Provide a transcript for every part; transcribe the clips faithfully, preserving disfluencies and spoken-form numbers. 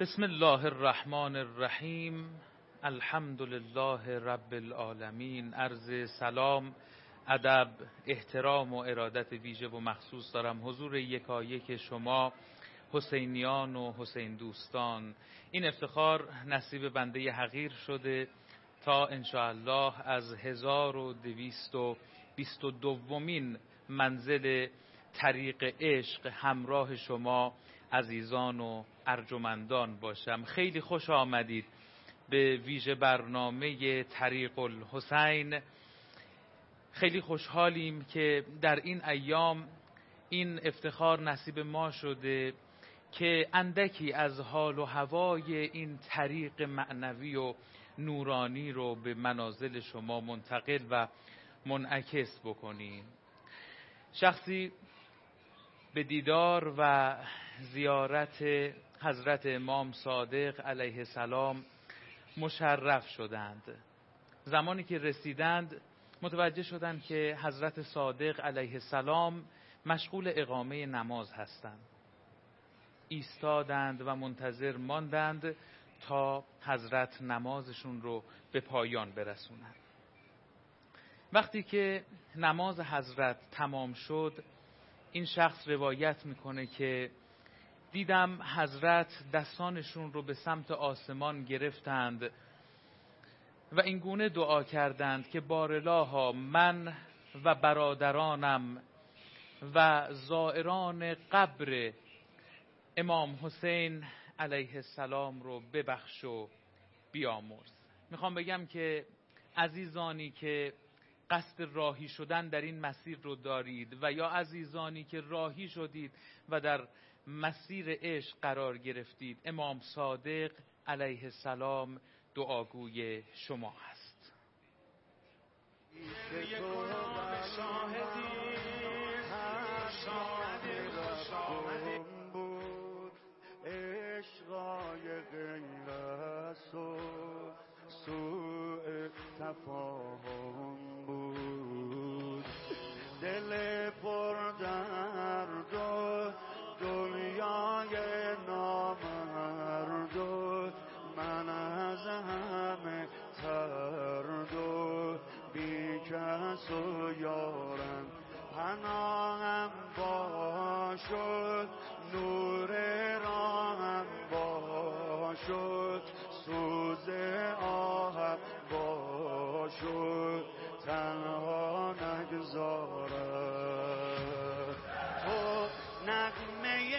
بسم الله الرحمن الرحیم. الحمد لله رب العالمین. عرض سلام، ادب، احترام و ارادت ویژه و مخصوص دارم حضور یکایک شما حسینیان و حسین دوستان. این افتخار نصیب بنده حقیر شده تا انشاءالله از هزار و دویست و بیست و دومین منزل طریق عشق همراه شما عزیزان و ارجمندان باشم. خیلی خوش آمدید به ویژه برنامه طریق الحسین. خیلی خوشحالیم که در این ایام این افتخار نصیب ما شده که اندکی از حال و هوای این طریق معنوی و نورانی رو به منازل شما منتقل و منعکس بکنیم. شخصی به دیدار و زیارت حضرت امام صادق علیه السلام مشرف شدند. زمانی که رسیدند متوجه شدند که حضرت صادق علیه السلام مشغول اقامه نماز هستند. ایستادند و منتظر ماندند تا حضرت نمازشون رو به پایان برسونند. وقتی که نماز حضرت تمام شد، این شخص روایت میکنه که دیدم حضرت دستانشون رو به سمت آسمان گرفتند و این گونه دعا کردند که بارالها من و برادرانم و زائران قبر امام حسین علیه السلام رو ببخش و بیامرز. میخوام بگم که عزیزانی که قصد راهی شدن در این مسیر رو دارید و یا عزیزانی که راهی شدید و در مسیر عشق قرار گرفتید، امام صادق علیه السلام دعاگوی شما هست. عشقای غیر است و سوء تفاهم بود، دل پر درد و دنیای نامرد و من از همه ترد و بی کس و یارم پناهم باشد، نور راهم باشد، سوز آهم باشد، تنها نگذارم. تو نغمه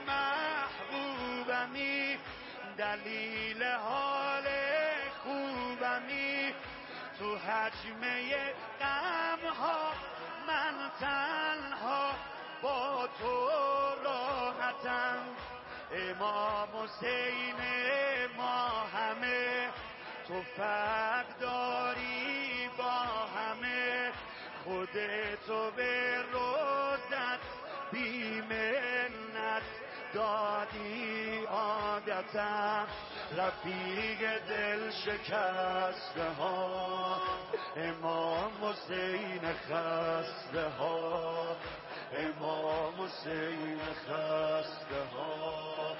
محبوبمی، دلیل حال خوبمی، تو حجمه غمها من تنها با تو راحتم. امام حسین ما همه تو فرق داری با همه، خودتو به روزت بی منت دادی عادتم. رفیق دل شکسته ها امام حسین خسته ها، امام حسین خسته ها.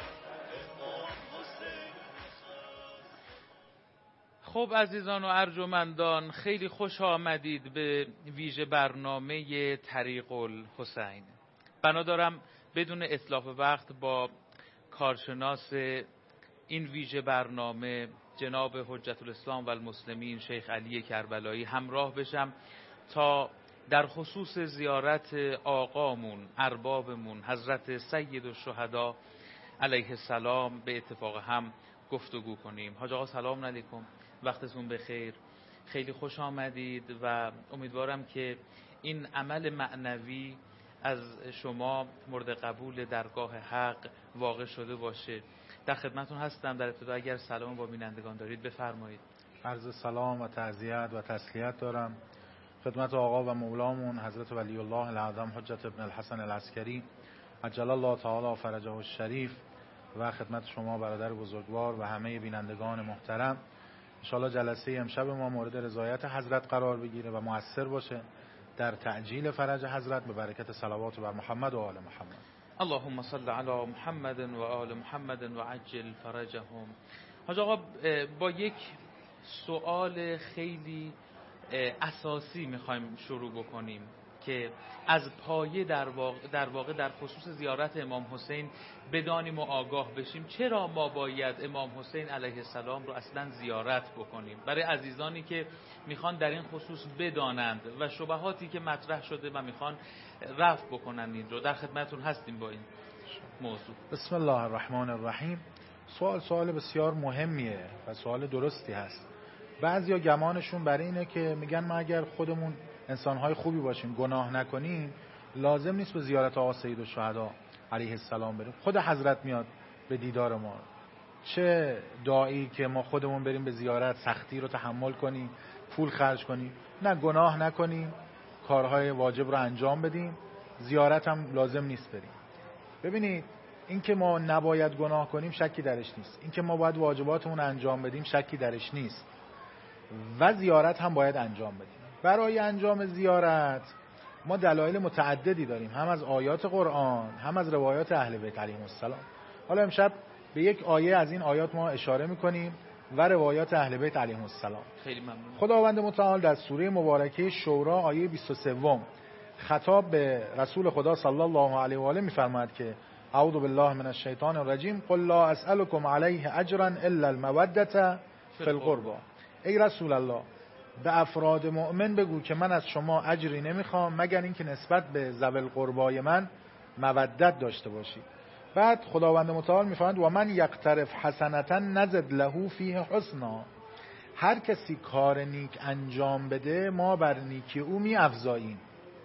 خب عزیزان و ارجمندان، خیلی خوش آمدید به ویژه برنامه طریق الحسین. بنا دارم بدون اتلاف وقت با کارشناس این ویژه برنامه جناب حجت الاسلام و المسلمین شیخ علی کربلایی همراه بشم تا در خصوص زیارت آقامون اربابمون حضرت سید الشهدا علیه السلام به اتفاق هم گفتگو کنیم. حاج آقا سلام علیکم، وقتتون بخیر، خیلی خوش آمدید و امیدوارم که این عمل معنوی از شما مورد قبول درگاه حق واقع شده باشه. در خدمتون هستم. در ابتدا اگر سلام با بینندگان دارید بفرمایید. عرض سلام و تعزیت و تسلیت دارم خدمت آقا و مولامون حضرت ولی الله الاعظم حجت ابن الحسن العسکری عجل الله تعالی فرجه الشریف و خدمت شما برادر بزرگوار و همه بینندگان محترم. انشاءالله جلسه امشب ما مورد رضایت حضرت قرار بگیره و مؤثر باشه در تعجیل فرج حضرت به برکت صلوات بر محمد و آل محمد. اللهم صل علی محمد و آل محمد و عجل فرجهم. حاج آقا با یک سوال خیلی اساسی میخوایم شروع بکنیم که از پایه در واقع در, واقع در خصوص زیارت امام حسین بدانیم و آگاه بشیم. چرا ما باید امام حسین علیه السلام رو اصلا زیارت بکنیم؟ برای عزیزانی که میخوان در این خصوص بدانند و شبهاتی که مطرح شده و میخوان رفع بکنن این رو، در خدمتون هستیم با این موضوع. بسم الله الرحمن الرحیم. سوال سوال بسیار مهمیه و سوال درستی هست. بعضیا گمانشون برای اینه که میگن ما اگر خودمون انسانهای خوبی باشیم، گناه نکنیم، لازم نیست به زیارت آقا سیدالشهدا علیه السلام بریم. خود حضرت میاد به دیدار ما. چه داعی که ما خودمون بریم به زیارت، سختی رو تحمل کنیم، پول خرج کنیم، نه گناه نکنیم، کارهای واجب رو انجام بدیم، زیارت هم لازم نیست بریم. ببینید، این که ما نباید گناه کنیم شکی درش نیست، این که ما باید واجباتمون انجام بدیم شکی درش نیست، و زیارت هم باید انجام بدیم. برای انجام زیارت ما دلایل متعددی داریم، هم از آیات قرآن، هم از روایات اهل بیت علیهم السلام. حالا امشب به یک آیه از این آیات ما اشاره میکنیم و روایات اهل بیت علیهم السلام. خیلی ممنون. خداوند متعال در سوره مبارکه شورا آیه بیست و سه خطاب به رسول خدا صلی الله علیه و آله میفرماید که اعوذ بالله من الشیطان الرجیم قل لا اسألكم علیه اجرا الا المودة فی القربى. ای رسول الله، به افراد مؤمن بگو که من از شما اجری نمیخوام مگر اینکه نسبت به ذوی القربای من مودت داشته باشید. بعد خداوند متعال میفرماید و من یقترف حسنة نزد له فیه حسنا. هر کسی کار نیک انجام بده ما بر نیکی او می افزاییم.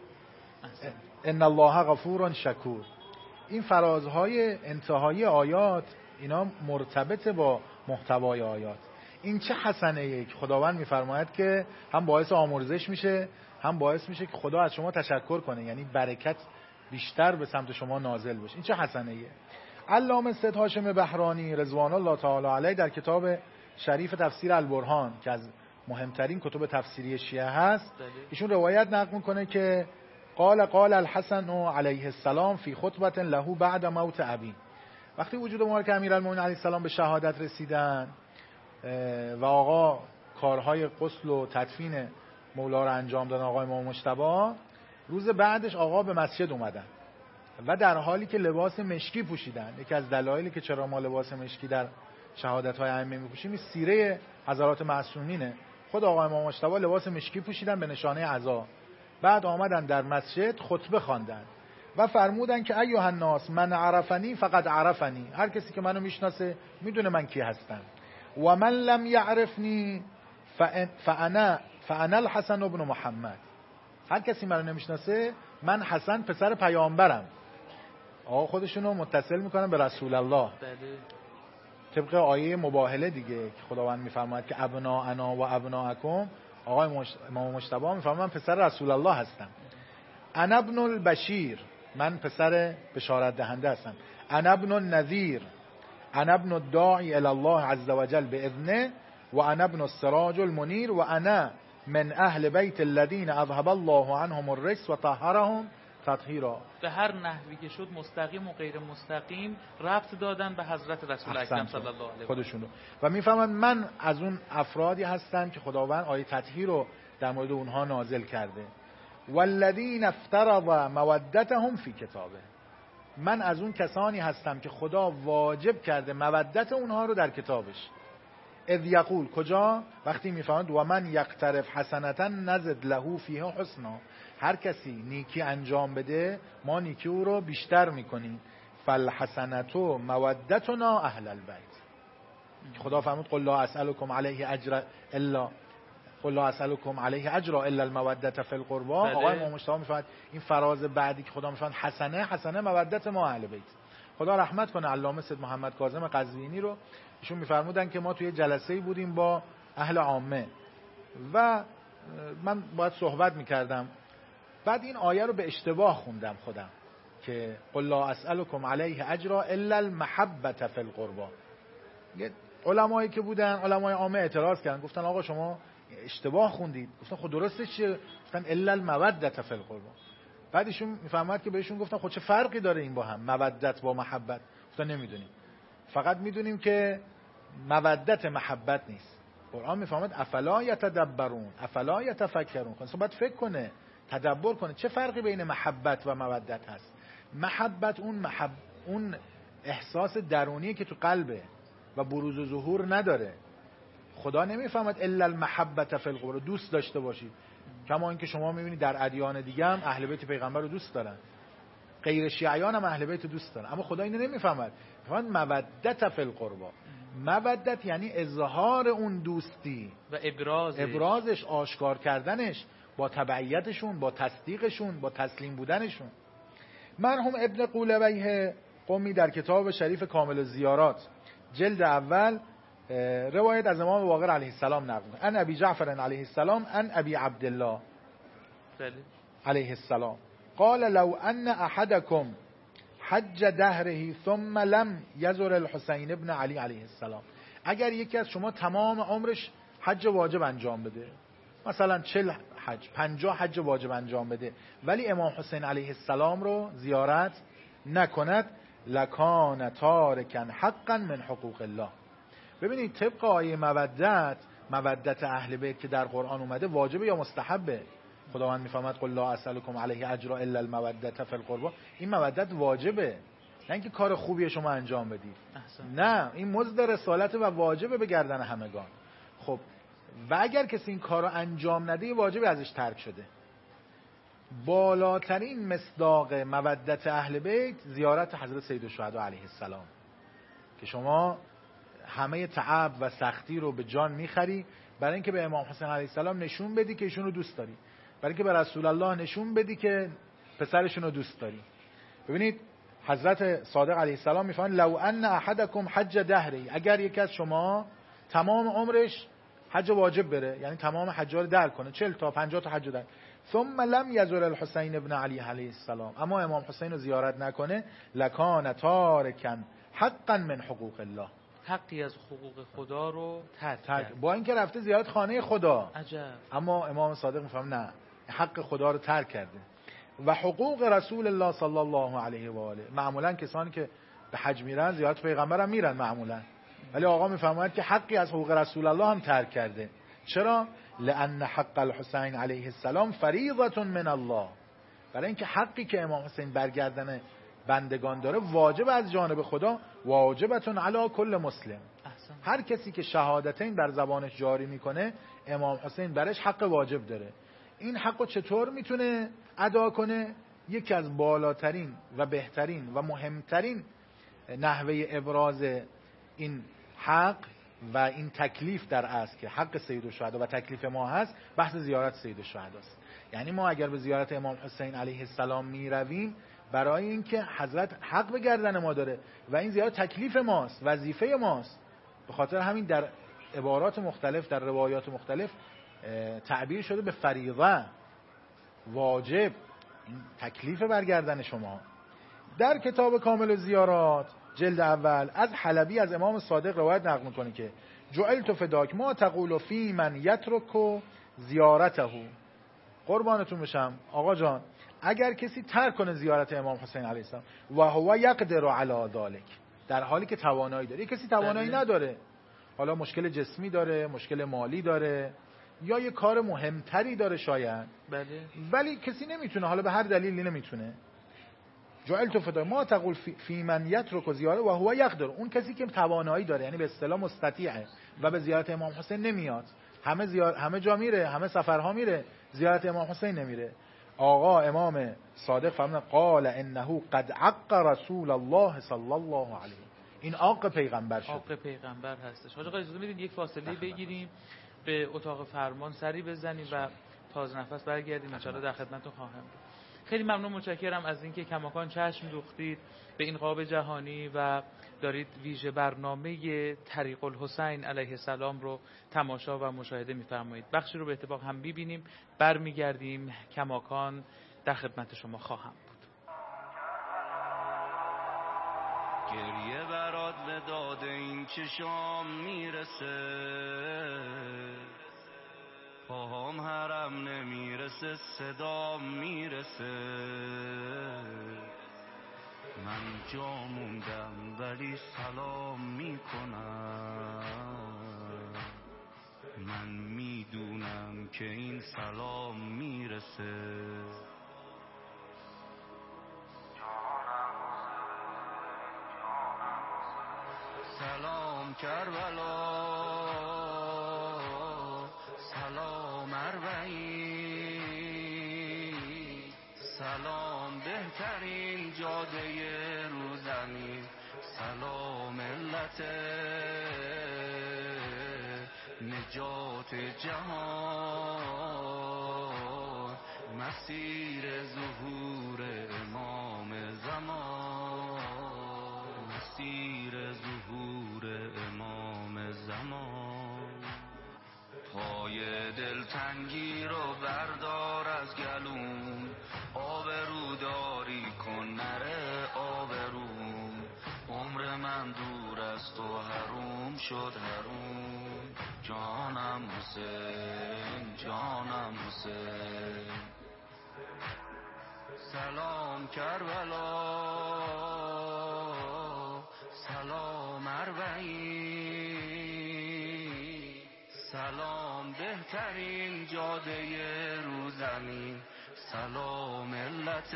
ان الله غفور شکور. این فرازهای انتهایی آیات اینا مرتبط با محتوای آیات. این چه حسنه ای که خداوند میفرماید که هم باعث آمرزش میشه، هم باعث میشه که خدا از شما تشکر کنه، یعنی برکت بیشتر به سمت شما نازل بشه. این چه حسنه ایه. علامه سید هاشم بهرانی رضوان الله تعالی علیه در کتاب شریف تفسیر البرهان که از مهمترین کتب تفسیری شیعه هست، ایشون روایت نقل میکنه که قال قال الحسن علیه السلام فی خطبه له بعد موت ابی. وقتی وجود مبارک امیرالمومنین علیه السلام به شهادت رسیدن و آقا کارهای غسل و تدفین مولا رو انجام دادن، آقای امام مجتبی، روز بعدش آقا به مسجد اومدن و در حالی که لباس مشکی پوشیدن. یکی از دلایلی که چرا ما لباس مشکی در شهادت‌های ائمه می‌پوشیم سیره حضرات معصومینه. خود آقای امام مجتبی لباس مشکی پوشیدن به نشانه عزا. بعد آمدن در مسجد خطبه خواندن و فرمودن که ایها الناس من عرفنی فقد عرفنی. هر کسی که منو میشناسه میدونه من کی هستم. و من لم یعرفنی فانا فانا الحسن ابن محمد. هر کسی منو نمیشناسه من حسن پسر پیامبرم. آقا خودشونو متصل میکنن به رسول الله. طبق آیه مباهله دیگه که خداوند میفرماید که ابناءنا و ابناءکم. آقای امام مجتبی میفرماید من پسر رسول الله هستم. انا ابن البشیر، من پسر بشارت دهنده هستم. انا ابن النذیر، انا ابن الداعی الی الله عز وجل باذنه و انا ابن السراج المنیر و انا من اهل بیت الذین اذهب الله عنهم الرجس و طهرهم تطهیرا. به هر نحوی که شد مستقیم و غیر مستقیم ربط دادن به حضرت رسول اکرم صلی الله علیه و خودشونو و میفهمن من از اون افرادی هستم که خداوند آیه تطهیر رو در مورد اونها نازل کرده. والذین افترض مودتهم فی کتابه. من از اون کسانی هستم که خدا واجب کرده مودت اونها رو در کتابش. اذ یقول، کجا؟ وقتی میفهمند و من یقترف حسنة نزد له فیه حسنا. هر کسی نیکی انجام بده ما نیکی او رو بیشتر میکنیم. فالحسنة مودتنا اهل البیت. خدا فرمود قل لا اسألكم علیه اجر الا قل لا اسألكم علیه اجرا الا المودة فی القربى. آقای امام مجتبی میفرماید این فراز بعدی که خدا میفرماید حسنه حسنه مودت ما اهل بیت. خدا رحمت کنه علامه سید محمد کاظم قزوینی رو. ایشون میفرمودن که ما توی جلسه‌ای بودیم با اهل عامه و من باید صحبت میکردم. بعد این آیه رو به اشتباه خوندم خودم که قل لا اسألكم علیه اجرا الا المحبة فی القربى. علمایی که بودن، علمای عامه اعتراض کردن، گفتن آقا شما اشتباه خوندید. گفتن خب درستش چیه؟ گفتن الا المودة فی القربى. بعد ایشون میفهمد که بهشون گفتن خب چه فرقی داره این با هم، مودت با محبت؟ گفتن نمیدونیم، فقط میدونیم که مودت محبت نیست. قرآن میفهمد افلا یتدبرون افلا یتفکرون، خب باید فکر کنه، تدبر کنه چه فرقی بین محبت و مودت هست. محبت اون محب... اون احساس درونیه که تو قلبه و بروز و ظهور نداره. خدا نمیفهمد الا المحبت فی القلوب، دوست داشته باشید، کما اینکه شما میبینید در ادیان دیگه هم اهل بیت پیغمبر رو دوست دارن، غیر شیعیان هم اهل بیت دوست دارن، اما خدا اینو نمیفهمد. میفهمد مودت فی القربا، مودت یعنی اظهار اون دوستی و ابرازش ابرازش آشکار کردنش با تبعیتشون، با تصدیقشون، با تسلیم بودنشون. مرحوم ابن قولبیه قمی در کتاب شریف کامل الزیارات جلد اول روایت از امام باقر علیه السلام نقل می‌کنه، ان ابی جعفر علیه السلام ان ابی عبدالله علیه السلام قال لو ان احدکم حج دهره ثم لم یزر الحسین ابن علی علیه السلام، اگر یکی از شما تمام عمرش حج واجب انجام بده، مثلا چهل حج، پنجاه حج واجب انجام بده، ولی امام حسین علیه السلام رو زیارت نکند، لکان تارکا حقا من حقوق الله. ببینید طبق آیه مودت، مودت اهل بیت که در قرآن اومده واجبه یا مستحبه؟ خداوند میفهمد قل لا اسألكم علیه اجرا الا المودت فی القربا، این مودت واجبه، نه اینکه کار خوبی شما انجام بدید، نه، این مزد رسالت و واجبه به گردن همگان. خب و اگر کسی این کار رو انجام نده واجبی ازش ترک شده. بالاترین مصداق مودت اهل بیت زیارت حضرت سیدالشهدا علیه السلام که شما همه تعب و سختی رو به جان میخری برای اینکه به امام حسین علیه السلام نشون بدی که ایشون رو دوست داری، برای اینکه به رسول الله نشون بدی که پسرشون رو دوست داری. ببینید حضرت صادق علیه السلام میفرمایند لو ان احدکم حج دهری، اگر یکی از شما تمام عمرش حج واجب بره، یعنی تمام حج‌ها رو در کنه، چهل تا پنجاه تا حج در، ثم لم یزر الحسین ابن علی علیه السلام، اما امام حسین رو زیارت نکنه، لکان تارکا حقا من حقوق الله، حقی از حقوق خدا رو ترک کرد، با اینکه رفته زیارت خانه خدا. عجب. اما امام صادق میفهم نه، حق خدا رو ترک کرده. و حقوق رسول الله صلی الله علیه و آله، معمولا کسانی که به حج میرن زیارت پیغمبر هم میرن معمولا، ولی آقا میفهمد که حقی از حقوق رسول الله هم ترک کرده. چرا؟ لأن حق الحسین علیه السلام فریضة من الله، برای اینکه حقی که امام حسین برگردن بندگان داره واجب از جانب خدا، واجبتون علی کل مسلم. هر کسی که شهادتین در زبانش جاری میکنه امام حسین برش حق واجب داره. این حقو چطور میتونه ادا کنه؟ یکی از بالاترین و بهترین و مهمترین نحوه ابراز این حق و این تکلیف در اصل که حق سیدالشهدا و تکلیف ما هست، بحث زیارت سیدالشهدا است. یعنی ما اگر به زیارت امام حسین علیه السلام می رویم برای اینکه حضرت حق به گردن ما داره و این زیارت تکلیف ماست، وظیفه ماست. به خاطر همین در عبارات مختلف، در روایات مختلف تعبیر شده به فریضه، واجب، این تکلیف برگردن شما. در کتاب کامل الزیارات جلد اول از حلبی از امام صادق روایت نقل می‌کنه که جعلت فداک ما تقول فی من یترک زیارته، قربانتون بشم آقا جان اگر کسی ترک کنه زیارت امام حسین علیه السلام و هو یقدر علی ذلک، در حالی که توانایی داره، کسی توانایی نداره، حالا مشکل جسمی داره، مشکل مالی داره، یا یه کار مهمتری داره شاید، بله، ولی کسی نمیتونه، حالا به هر دلیلی نمیتونه. جعلت فداک ما تقول فی من یترک زیارته و هو یقدر، اون کسی که توانایی داره، یعنی به اصطلاح مستطیعه و به زیارت امام حسین نمیاد، همه زیار... همه جا میره، همه سفرها میره، زیارت امام حسین نمیره. آقا امام صادق فرمودن قال انه قد عق رسول الله صلی الله علیه، این عق پیغمبر شد، عق پیغمبر هستش. حاج آقا اجازه میدید یک فاصله بگیریم، به اتاق فرمان سری بزنیم و تازه نفس برگردیم، ان شاءالله در خدمتتون خواهم بود. خیلی ممنون، متشکرم از اینکه کماکان چشم دوختید به این قاب جهانی و دارید ویژه برنامه طریق الحسین علیه السلام رو تماشا و مشاهده می‌فرمایید. بخشی رو به اتفاق هم ببینیم، برمیگردیم، کماکان در خدمت شما خواهم بود. گریه برات به داد این چشام میرسه، پاهام حرم نمیرسه صدام میرسه، من جا موندم ولی سلام میکنم، من میدونم که این سلام میرسه. سلام کربلا، سلام اربعین، سلام بهترین جاده رو زمین، سلام ملت نجات جهان، مسیر ظهور امام زمان، مسیر ظهور امام زمان. پای دلتنگی رو بردار از گلوم، آبروداری کن نره آبروم، عمر من دور از تو حروم شد حروم، جانم حسین جانم حسین. سلام کربلا، سلام اربعین، سلام بهترین جاده رو زمین، سلام ملت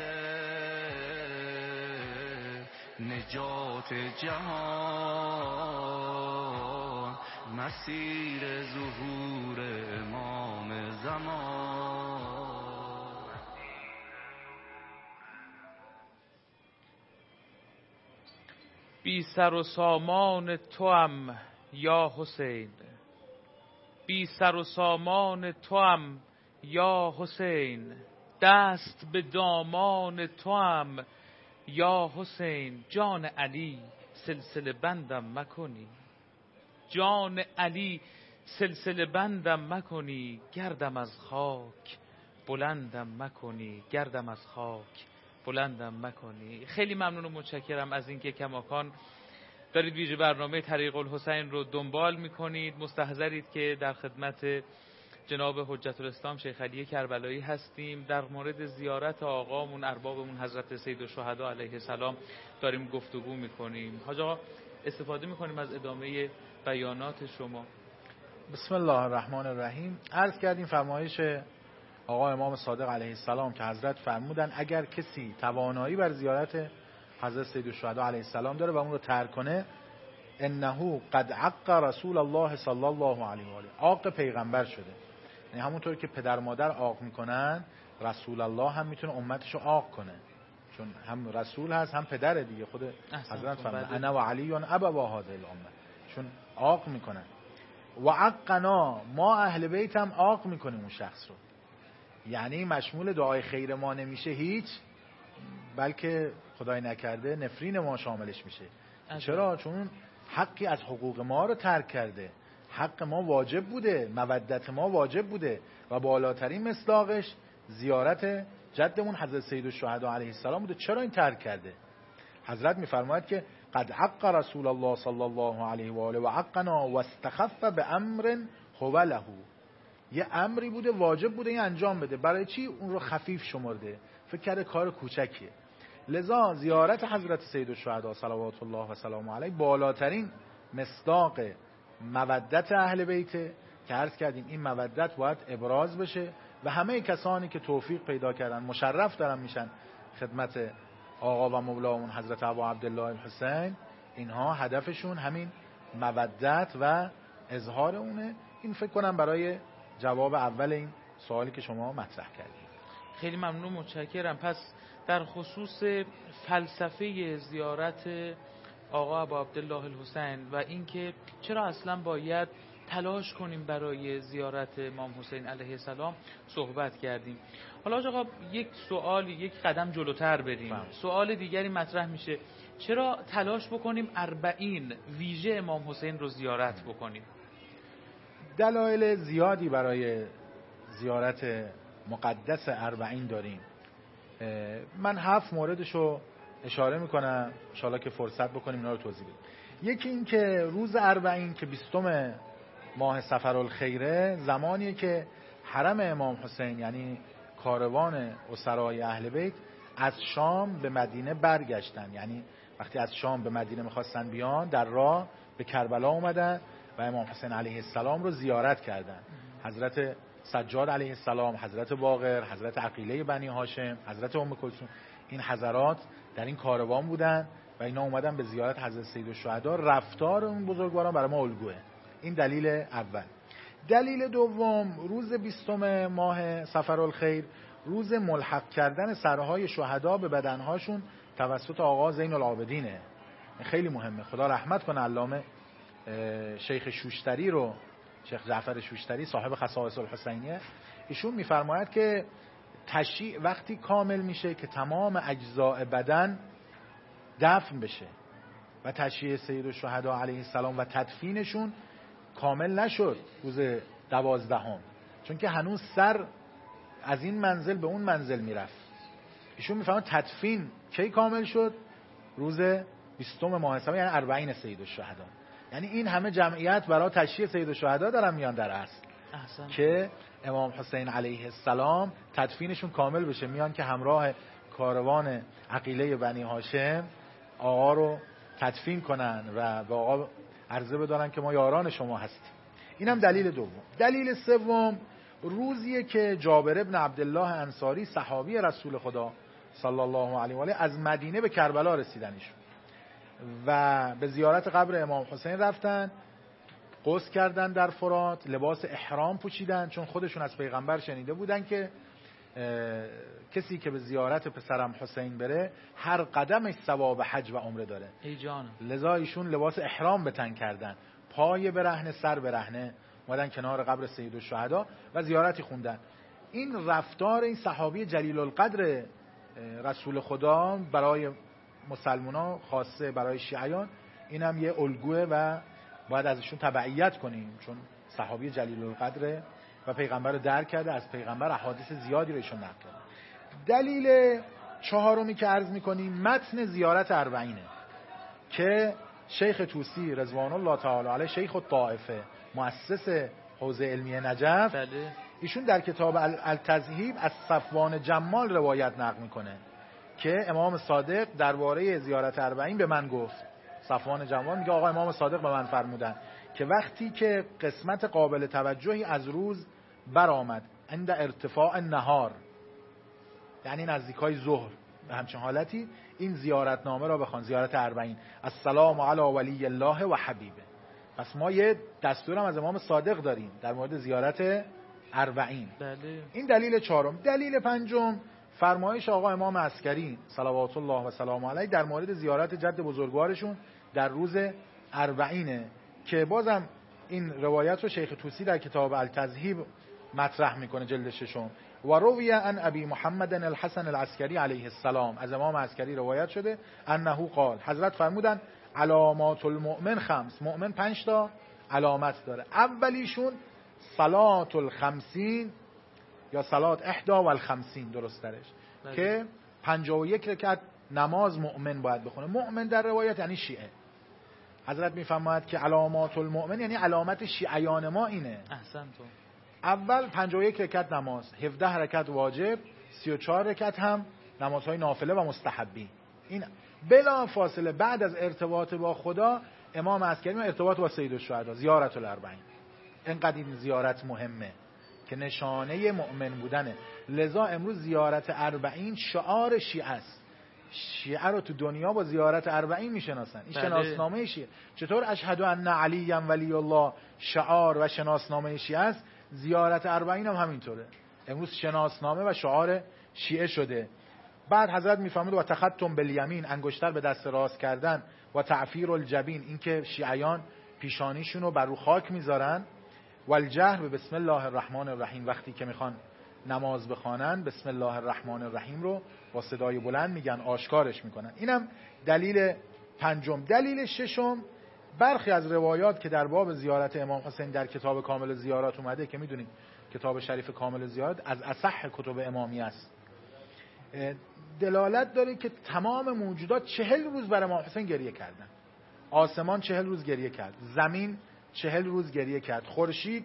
نجات جهان، مسیر ظهور امام زمان. بی سر و سامان توام یا حسین، بی سر و سامان توام یا حسین، دست به دامان توام یا حسین. جان علی سلسله بندم مکنی، جان علی سلسله بندم مکنی، گردم از خاک بلندم مکنی، گردم از خاک بلندم مکنی. خیلی ممنون و متشکرم از اینکه کماکان دارید ویژه برنامه طریق الحسین رو دنبال میکنید. مستحضرید که در خدمت جناب حجت الاسلام شیخ علی کربلایی هستیم. در مورد زیارت آقامون اربابمون حضرت سیدالشهدا علیه السلام داریم گفتگو میکنیم. حاج آقا استفاده میکنیم از ادامه بیانات شما. بسم الله الرحمن الرحیم. عرض کردیم فرمایش آقا امام صادق علیه السلام که حضرت فرمودن اگر کسی توانایی بر زیارت حضرت سیدالشهدا علیه السلام داره و اون رو ترک کنه، انه قد عق رسول الله صلی الله علیه و آله، عاق پیغمبر شده. یعنی همونطور که پدر مادر عاق میکنن، رسول الله هم میتونه امتشو عاق کنه، چون هم رسول هست هم پدر دیگه. خود حضرت فرمودن انا و علی ابوا هذه الامه، چون عاق میکنن. و عقنا، ما اهل بیت هم عاق میکنیم اون شخص رو، یعنی مشمول دعای خیر ما نمیشه هیچ، بلکه خدای نکرده نفرین ما شاملش میشه. چرا؟ چون حقی از حقوق ما رو ترک کرده. حق ما واجب بوده، مودت ما واجب بوده و بالاترین مصداقش زیارت جدمون حضرت سیدالشهدا علیه السلام بوده. چرا این ترک کرده؟ حضرت میفرماید که قد عق رسول الله صلی الله علیه و آله و عقنا و استخف به امر هو له، یه امری بوده واجب بوده این انجام بده، برای چی اون رو خفیف شمرده؟ فکر کرده کار کوچکیه. لذا زیارت حضرت سیدالشهدا صلوات الله و سلام علیه بالاترین مصداق مودت اهل بیت که عرض کردیم این مودت باید ابراز بشه و همه کسانی که توفیق پیدا کردن مشرف دارن میشن خدمت آقا و مولامون حضرت ابا عبدالله الحسین، اینها هدفشون همین مودت و اظهار اونه. این فکر کنم برای جواب اول این سوالی که شما مطرح کردید. خیلی ممنون، متشکرم. پس در خصوص فلسفه زیارت آقا ابا عبدالله الحسین و اینکه چرا اصلا باید تلاش کنیم برای زیارت امام حسین علیه السلام صحبت کردیم. حالا آقا یک سوال یک قدم جلوتر بریم. فهم. سوال دیگری مطرح میشه، چرا تلاش بکنیم اربعین ویژه امام حسین رو زیارت بکنیم؟ دلایل زیادی برای زیارت مقدس اربعین داریم. من هفت موردشو اشاره میکنم، انشاءالله که فرصت بکنیم اینا رو توضیح بدیم. یکی این که روز اربعین که بیستم ماه صفرالخیره، زمانیه که حرم امام حسین یعنی کاروان اسرای اهل بیت از شام به مدینه برگشتن. یعنی وقتی از شام به مدینه میخواستن بیان، در راه به کربلا اومدن و امام حسین علیه السلام رو زیارت کردن. حضرت سجاد علیه السلام، حضرت باقر، حضرت عقیله بنی هاشم، حضرت ام کلثوم، این حضرات در این کاروان بودن و اینا اومدن به زیارت حضرت سیدالشهدا. رفتار اون بزرگواران برای ما الگوه. این دلیل اول. دلیل دوم، روز بیستم ماه صفرالخیر روز ملحق کردن سرهای شهدا به بدنهاشون توسط آقا زین العابدینه. خیلی مهمه. خدا رحمت کنه علامه شیخ شوشتری رو، شیخ جعفر شوشتری صاحب خصائص الحسینیه، ایشون میفرماید که تشییع وقتی کامل میشه که تمام اجزاء بدن دفن بشه و تشییع سید الشهدا علیه السلام و تدفینشون کامل نشد روز دوازدهم، چون که هنوز سر از این منزل به اون منزل میرفت. ایشون میفرماید تدفین کی کامل شد؟ روز بیستم ماه صفر، یعنی اربعین سید الشهدا. یعنی این همه جمعیت برای تشییع سید الشهدا دارن میان در اصل احسن. که امام حسین علیه السلام تدفینشون کامل بشه، میان که همراه کاروان عقیله بنی هاشم آقا رو تدفین کنن و به آقا عرضه بدارن که ما یاران شما هستیم. اینم دلیل دوم. دلیل سوم، روزیه که جابر ابن عبدالله انصاری صحابی رسول خدا صلی الله علیه و آله از مدینه به کربلا رسیدنشون و به زیارت قبر امام حسین رفتن، غسل کردن در فرات، لباس احرام پوشیدن، چون خودشون از پیغمبر شنیده بودن که کسی که به زیارت پسرم حسین بره هر قدمش ثواب حج و عمره داره. ای جان. لذا ایشون لباس احرام به تن کردن، پای برهنه سر برهنه، اومدن کنار قبر سید الشهدا و زیارتی خوندن. این رفتار این صحابی جلیل القدر رسول خدا برای مسلمانان، خاصه برای شیعیان، اینم یه الگوه و باید ازشون تبعیت کنیم، چون صحابی جلیل القدر و پیغمبر رو درک کرده، از پیغمبر احادیث زیادی رو ایشون نقل کرده. دلیل چهارمی که عرض میکنیم متن زیارت اربعینه که شیخ طوسی رضوان الله تعالی علیه، شیخ الطائفه، مؤسس حوزه علمی نجف، بله. ایشون در کتاب التذهیب از صفوان جمال روایت نقل میکنه که امام صادق درباره زیارت اربعین به من گفت. صفوان جمال میگه آقا امام صادق به من فرمودن که وقتی که قسمت قابل توجهی از روز برآمد عند ارتفاع نهار، یعنی نزدیکای ظهر، به همچین حالتی این زیارت نامه را بخوان، زیارت اربعین، السلام علی ولی الله و حبیبه. پس ما یه دستورم از امام صادق داریم در مورد زیارت اربعین. بله. این دلیل چهارم. دلیل پنجم، فرمایش آقا امام عسکری صلوات الله و سلام علیه در مورد زیارت جد بزرگوارشون در روز اربعینه که بازم این روایت رو شیخ طوسی در کتاب التذهیب مطرح میکنه جلد ششم. و روی عن ابی محمد الحسن العسکری علیه السلام، از امام عسکری روایت شده انه قال، حضرت فرمودن علامات المؤمن خمس، مؤمن پنج تا علامت داره. اولیشون صلات الخمسین یا صلات احدا و الخمسین درست درش بله. که پنجاه و یک رکعت نماز مؤمن باید بخونه. مؤمن در روایت یعنی شیعه. حضرت میفرماید که علامات المؤمن یعنی علامت شیعیان ما اینه. احسن تو. اول پنجاه و یک رکعت نماز، هفده رکعت واجب، سی و چهار رکعت هم نمازهای نافله و مستحبی. این بلا فاصله بعد از ارتباط با خدا امام عسکری ارتباط با سید الشهدا، زیارت الاربعین. اینقدر این زیارت مهمه که نشانه مؤمن بودنه. لذا امروز زیارت اربعین شعار شیعه است. شیعه رو تو دنیا با زیارت اربعین میشناسن. این شناسنامه شیعه. چطور اشهد ان علی ولی الله شعار و شناسنامه شیعه است، زیارت اربعین هم همینطوره. امروز شناسنامه و شعار شیعه شده. بعد حضرت میفهمید و تختم بالیمین، انگشتر به دست راست کردن، و تعفیر الجبین، اینکه شیعیان پیشانیشون رو بر رو خاک میذارن، و الجهر به بسم الله الرحمن الرحیم، وقتی که میخوان نماز بخوانن بسم الله الرحمن الرحیم رو با صدای بلند میگن، آشکارش میکنن. اینم دلیل پنجم. دلیل ششم، برخی از روایات که در باب زیارت امام حسین در کتاب کامل زیارات اومده که میدونید کتاب شریف کامل زیارات از اصح کتب امامی است، دلالت داره که تمام موجودات چهل روز برای امام حسین گریه کردن. آسمان چهل روز گریه کرد، زمین چهل روز گریه کرد، خورشید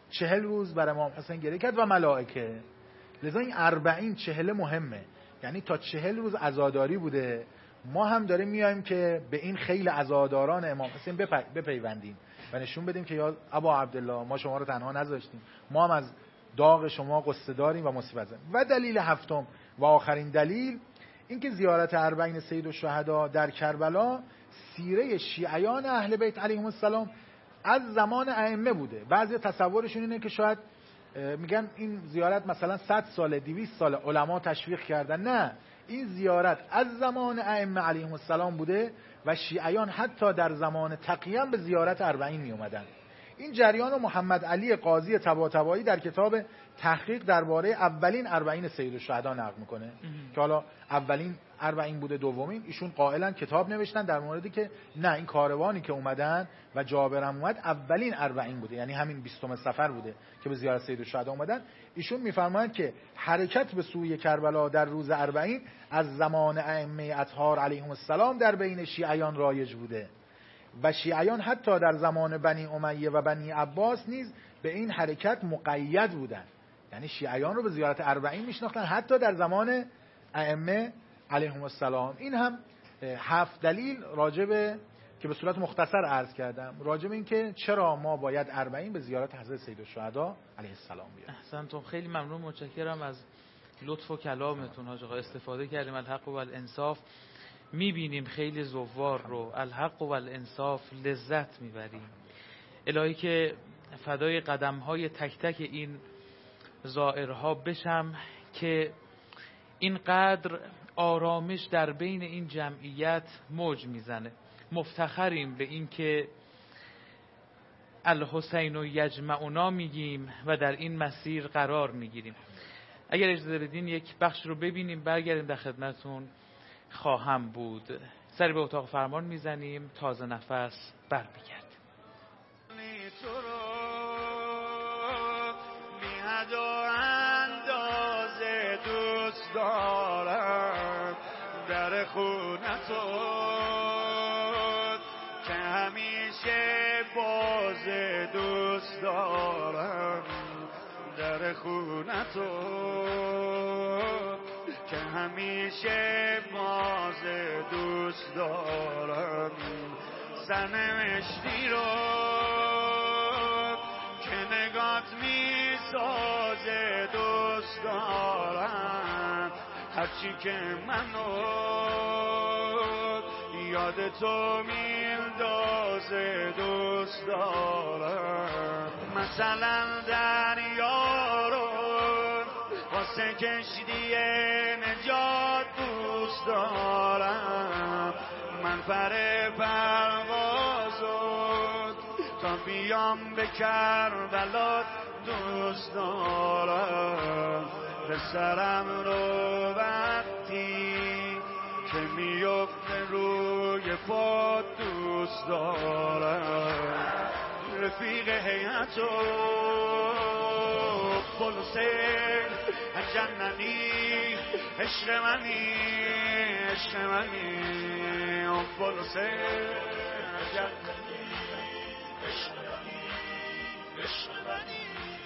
چهل روز بر امام حسین گریه کرد و ملائکه. لذا این اربعین چهل مهمه، یعنی تا چهل روز عزاداری بوده. ما هم داریم میایم که به این خیل عزاداران امام حسین بپیوندیم و نشون بدیم که یا ابا عبدالله ما شما رو تنها نذاشتیم، ما هم از داغ شما قصه داریم و مصیبت زدیم. و دلیل هفتم و آخرین دلیل اینکه زیارت اربعین سید الشهدا در کربلا سیره شیعیان اهل بیت علیهم السلام از زمان ائمه بوده. بعضی تصورشون اینه که شاید میگن این زیارت مثلا صد سال دویست سال علما تشویق کردن. نه، این زیارت از زمان ائمه علیهم السلام بوده و شیعیان حتی در زمان تقیه به زیارت اربعین می اومدن. این جریان رو محمد علی قاضی طباطبایی در کتاب تحقیق درباره اولین اربعین سید الشهدا نقل میکنه که حالا اولین اربعین بوده، دومین. ایشون قائلا کتاب نوشتن در موردی که نه، این کاروانی که اومدن و جابرم اومد اولین اربعین بوده، یعنی همین بیستم صفر بوده که به زیارت سید الشهدا اومدن. ایشون میفرمایند که حرکت به سوی کربلا در روز اربعین از زمان ائمه اطهار علیهم السلام در بین شیعیان رایج بوده و شیعیان حتی در زمان بنی امیه و بنی عباس نیز به این حرکت مقید بودن، یعنی شیعیان رو به زیارت اربعین میشناختن حتی در زمان ائمه علیهم السلام. این هم هفت دلیل راجبه که به صورت مختصر عرض کردم راجب این که چرا ما باید اربعین به زیارت حضرت سید الشهدا علیه السلام بیاریم. احسنتم، خیلی ممنون، متشکرم از لطف و کلامتون حاج آقا. استفاده کردیم الحق و الانصاف. میبینیم خیلی زوار رو الحق و الانصاف لذت میبریم. الهی که فدای قدمهای تک تک این زائرها بشم که اینقدر آرامش در بین این جمعیت موج میزنه. مفتخریم به این که الحسین و یجمعنا میگیم و در این مسیر قرار میگیریم. اگر اجازه بدین یک بخش رو ببینیم، برگردیم در خدمتون خواهم بود. سری به اتاق فرمان میزنیم، تازه نفس بر بگردیم. دارم در خونتو که همیشه باز دوست دارم، در خونتو که همیشه باز دوست دارم، سرنوشتی رو که نگات می سازه دوست دارم، هرچی که منو یاد تو میندازه دوست دارم. مثلا دریا رو واسه کشتی نجات دوست دارم، من پر پروازو تا بیام به کربلا دوست دارم، پسرم رو وقتی که میفته روی پا دوست دارم، رفیق هیئتو پلوسه جننی عشق منی عشق منی پلوسه جننی عشق منی عشق منی.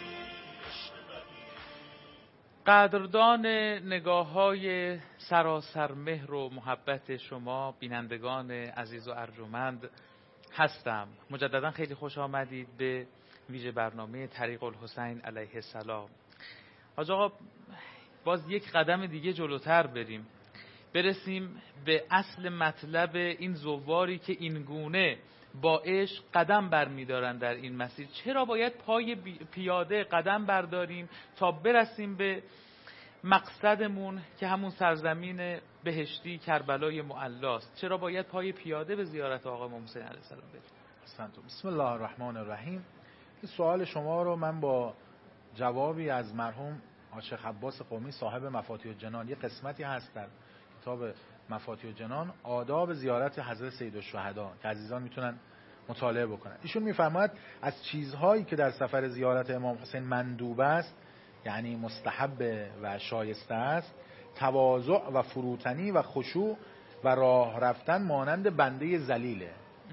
قدردان نگاه های سراسر مهر و محبت شما بینندگان عزیز و ارجمند هستم. مجددا خیلی خوش آمدید به ویژه برنامه طریق الحسین علیه السلام. حاج آقا باز یک قدم دیگه جلوتر بریم، برسیم به اصل مطلب این زواری که این گونه با عشق قدم برمیدارن در این مسیر. چرا باید پای پیاده قدم برداریم تا برسیم به مقصدمون که همون سرزمین بهشتی کربلای معلاست؟ چرا باید پای پیاده به زیارت آقا امام حسین علیه السلام بریم؟ بسم الله الرحمن الرحیم. این سوال شما رو من با جوابی از مرحوم شیخ عباس قمی صاحب مفاتیح الجنان، یه قسمتی هست در کتاب مفاتیح الجنان آداب زیارت حضرت سید الشهدا که عزیزان میتونن مطالعه بکنن. ایشون میفرماید از چیزهایی که در سفر زیارت امام حسین مندوب است، یعنی مستحب و شایسته است، تواضع و فروتنی و خشوع و راه رفتن مانند بنده ذلیله.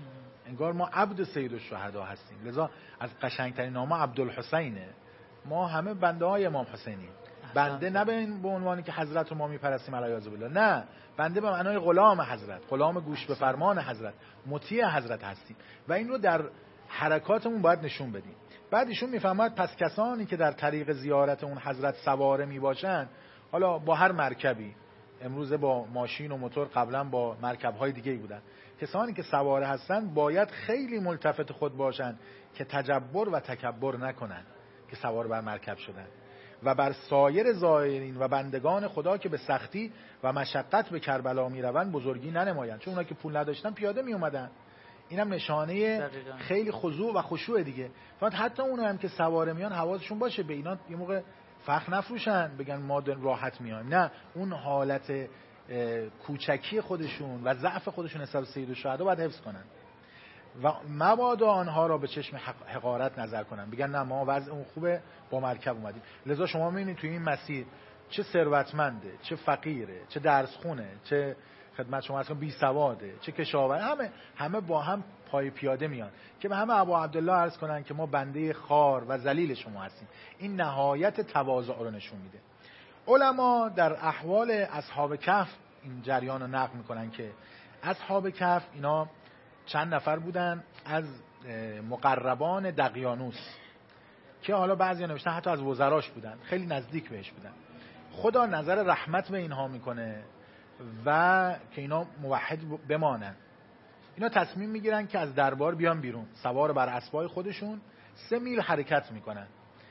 انگار ما عبد سید الشهدا هستیم. لذا از قشنگترین نام عبدالحسینه. ما همه بنده های امام حسینیم. بنده نه به این به عنوانی که حضرت رو ما میپرستیم علیه بالله، نه، بنده به معنای غلام حضرت، غلام گوش به فرمان حضرت، مطیع حضرت هستیم و این رو در حرکاتمون باید نشون بدیم. بعد ایشون میفهمد پس کسانی که در طریق زیارت اون حضرت سواره میباشن، حالا با هر مرکبی، امروز با ماشین و موتور، قبلا با مرکب‌های دیگه‌ای بودن، کسانی که سواره هستن باید خیلی ملتفت خود باشن که تجبر و تکبر نکنن که سوار بر مرکب شدن و بر سایر زائرین و بندگان خدا که به سختی و مشقت به کربلا میروند بزرگی ننمایند، چون اونها که پول نداشتن پیاده می اومدن. اینم نشانه دقیقا. خیلی خضوع و خشوع دیگه. فقط حتی اونها هم که سواره میان حواسشون باشه به اینا یه موقع فخر نفروشن بگن ما راحت میایم، نه، اون حالت کوچکی خودشون و ضعف خودشون حساب سید الشهدا باید حفظ کنن و مبادا آنها را به چشم حقارت نظر کنن، بگن نه ما وضع اون خوبه با مرکب اومدیم. لذا شما میبینید توی این مسیر چه ثروتمنده، چه فقیره، چه درس خونه، چه خدمت شما اصلا بی سواده، چه کشاورز، همه همه با هم پای پیاده میان که به همه ابا عبدالله عرض کنن که ما بنده خار و ذلیل شما هستیم. این نهایت تواضع رو نشون میده. علما در احوال اصحاب کهف این جریان رو نقل میکنن که اصحاب کهف اینا چند نفر بودن از مقربان دقیانوس که حالا بعضی نوشتن حتی از وزراش بودن، خیلی نزدیک بهش بودن. خدا نظر رحمت به اینها میکنه و که اینا موحد بمانن. اینا تصمیم میگیرن که از دربار بیان بیرون، سوار بر اسبای خودشون سه میل حرکت میکنن.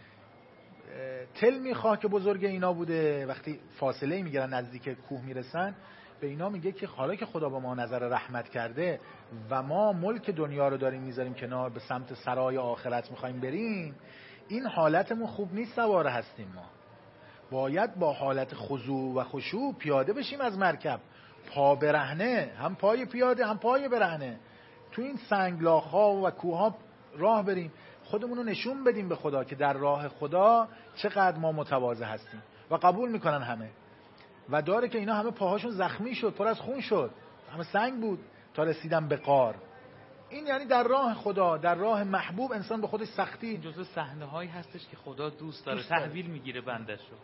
تل میخواه که بزرگ اینا بوده، وقتی فاصله میگیرن نزدیک کوه میرسن به اینا میگه که حالا که خدا به ما نظر رحمت کرده و ما ملک دنیا رو داریم میذاریم کنار، به سمت سرای آخرت میخوایم بریم، این حالتمون خوب نیست سواره هستیم، ما باید با حالت خضوع و خشوع پیاده بشیم از مرکب، پا برهنه، هم پای پیاده هم پای برهنه، تو این سنگلاخ‌ها و کوه‌ها راه بریم، خودمون رو نشون بدیم به خدا که در راه خدا چقدر ما متواضع هستیم و قبول میکنن همه. و داره که اینا همه پاهاشون زخمی شد، پر از خون شد، همه سنگ بود تا رسیدن به غار. این یعنی در راه خدا، در راه محبوب انسان به خودش سختی. این جزء صحنه‌هایی هستش که خدا دوست داره، تحویل میگیره بندش رو.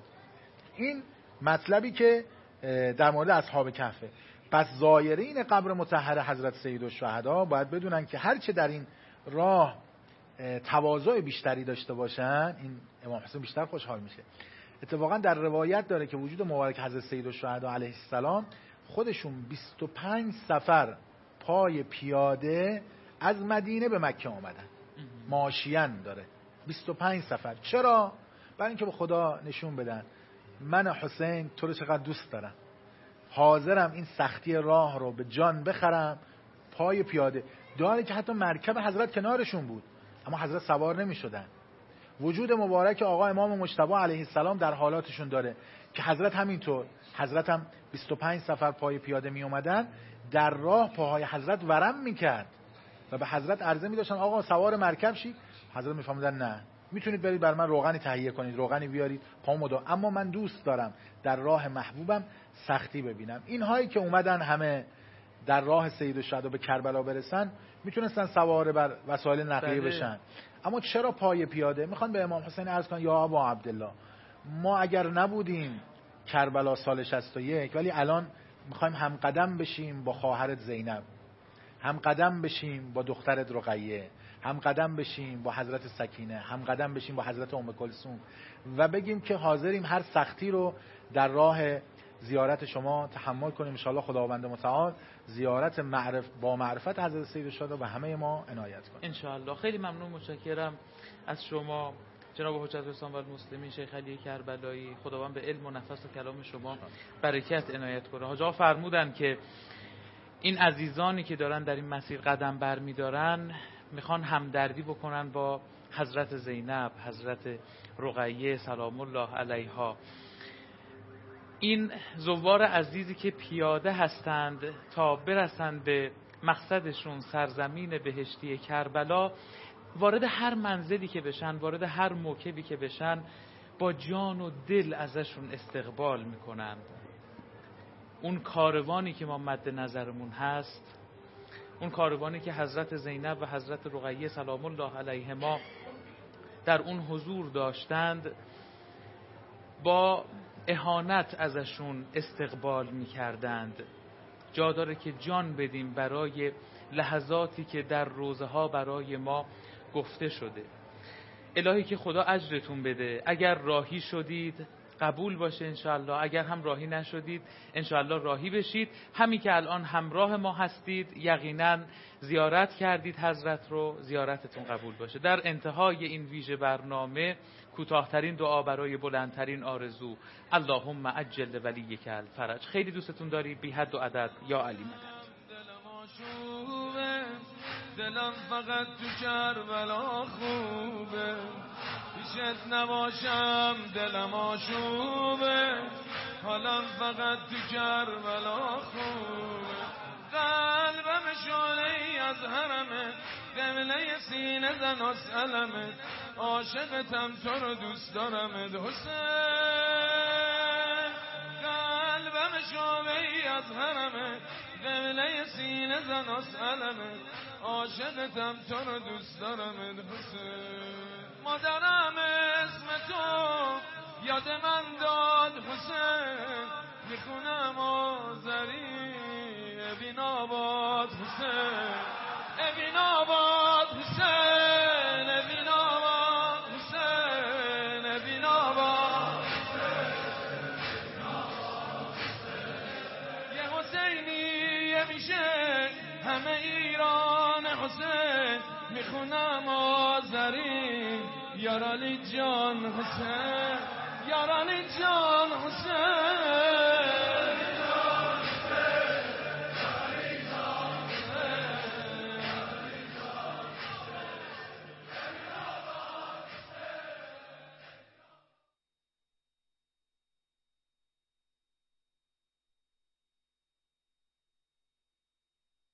این مطلبی که در مورد اصحاب کهفه. پس زایرین قبر مطهر حضرت سید الشهدا باید بدونن که هرچه در این راه تواضع بیشتری داشته باشن، این امام حسین بیشتر خوشحال میشه. اتفاقا در روایت داره که وجود مبارک حضرت سید الشهدا علیه السلام خودشون بیست و پنج سفر پای پیاده از مدینه به مکه آمدن، ماشیان داره بیست و پنج سفر. چرا؟ برای اینکه به خدا نشون بدن من حسین تو رو چقدر دوست دارم، حاضرم این سختی راه رو به جان بخرم پای پیاده. داره که حتی مرکب حضرت کنارشون بود اما حضرت سوار نمی شدن. وجود مبارک آقا امام مجتبی علیه السلام در حالاتشون داره که حضرت همینطور، حضرت هم بیست و پنج سفر پای پیاده می اومدن، در راه پاهای حضرت ورم میکرد و به حضرت عرضه می داشتن آقا سوار مرکب شی. حضرت می فهمیدن نه، میتونید برید بر من روغنی تهیه کنید، روغنی بیارید پامو مدا، اما من دوست دارم در راه محبوبم سختی ببینم. اینهایی که اومدن همه در راه سید الشهدا به کربلا برسن میتونستن سوار بر وسایل نقلیه بشن، اما چرا پای پیاده؟ میخوان به امام حسین عرض کنن یا ابا عبدالله ما اگر نبودیم کربلا سال شصت و یک، ولی الان میخوایم هم قدم بشیم با خواهرت زینب، هم قدم بشیم با دخترت رقیه، هم قدم بشیم با حضرت سکینه، هم قدم بشیم با حضرت ام کلثوم و بگیم که حاضریم هر سختی رو در راه زیارت شما تحمل کنیم. ان شاء الله خداوند متعال زیارت معرف با معرفت حضرت سید الشهدا و همه ما عنایت کنه ان شاء الله. خیلی ممنون، متشکرم از شما جناب حجت الاسلام و المسلمین شیخ علی کربلایی. خداوند به علم و نفس و کلام شما برکت عنایت کنه. حاج آقا فرمودن که این عزیزانی که دارن در این مسیر قدم برمی‌دارن میخوان همدردی بکنن با حضرت زینب، حضرت رقیه سلام الله علیها. این زوار عزیزی که پیاده هستند تا برسند به مقصدشون سرزمین بهشتی کربلا، وارد هر منزلی که بشن، وارد هر موکبی که بشن، با جان و دل ازشون استقبال میکنند. اون کاروانی که ما مد نظرمون هست، اون کاروانی که حضرت زینب و حضرت رقیه سلام الله علیهما در اون حضور داشتند با اهانت ازشون استقبال می‌کردند. جا داره که جان بدیم برای لحظاتی که در روزه ها برای ما گفته شده. الهی که خدا اجرتون بده. اگر راهی شدید قبول باشه انشاءالله، اگر هم راهی نشدید انشاءالله راهی بشید. همین که الان همراه ما هستید یقینا زیارت کردید حضرت رو، زیارتتون قبول باشه. در انتهای این ویژه برنامه کوتاه‌ترین دعا برای بلندترین آرزو: اللهم عجل ولیک الفرج. خیلی دوستتون داری بی حد و عدد. یا علی مدد. دلم فقط تو کربلا خوبه، پیشت نباشم دلم آشوبه، حالم فقط تو کربلا خوبه. قلبم شعله از حرمه، قبله سینه زن اسألمه، عاشقتم تو رو دوست دارمت حسین. قلبم شعله از حرمه، قبله سینه زن اسألمه، عاشقتم تو رو دوست دارمت حسین. مادرم اسم تو یاد من داد حسین، میخونم آذری ابن آباد حسین، ابن آباد حسین، ابن آباد حسین، ابن آباد یه حسینی یه میشه همه ایران حسین، میخونم آذری یار علی جان حسین، یار علی جان حسین.